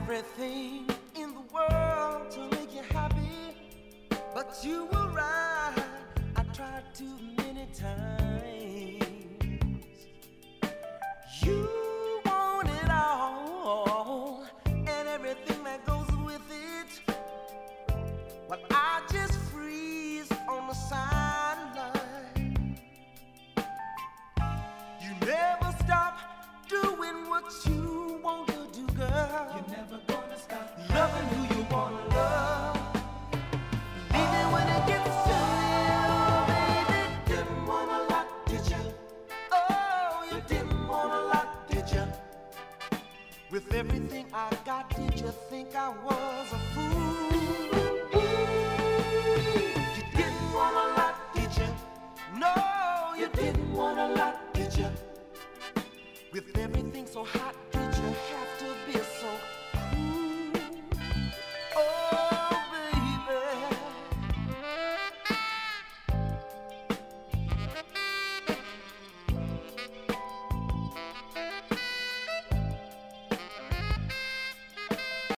everything in the world to make you happy, but you were right. I tried too many times. You want it all and everything that goes with it. Well, I just freeze on the sideline. You never stop doing what you want to do, girl. You're never gonna stop loving who you wanna love. Even when it gets to you, baby. Didn't want a lot, did you? Oh, you didn't want a lot, did you? With everything I got, did you think I was a fool? You didn't want a lot, did you? No, you didn't want a lot, did you? With everything so hot.